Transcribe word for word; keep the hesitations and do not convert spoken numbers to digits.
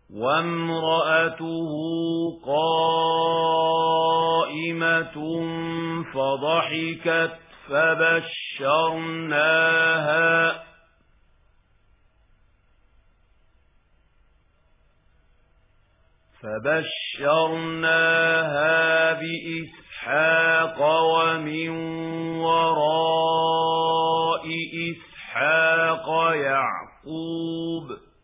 وامرأته قائمة فضحكت فبشرناها فبشرناها بإسحاق ومن وراء إسحاق يعقوب